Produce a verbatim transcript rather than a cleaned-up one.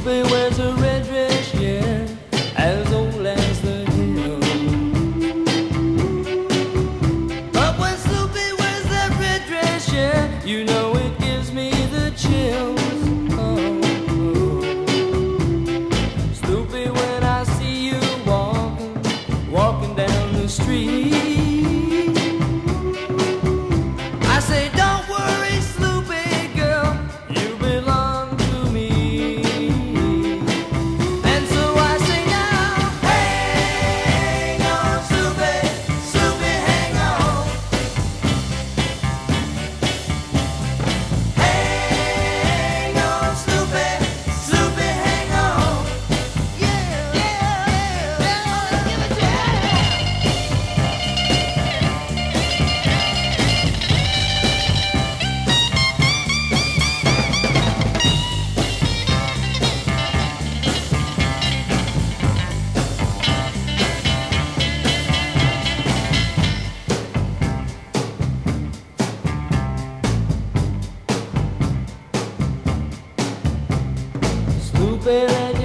Snoopy wears a red dress, yeah, as old as the hill. But when Snoopy wears that red dress, yeah, you know it gives me the chills. Oh, oh. Snoopy, when I see you walking, walking down the street, I say, don't worry, Snoopy girl, you belong to me. And so I say now, hang on, Snoopy, Snoopy, hang on. Hang on, Snoopy, Snoopy, hang on. Yeah, yeah, yeah, give it to me. Snoopy,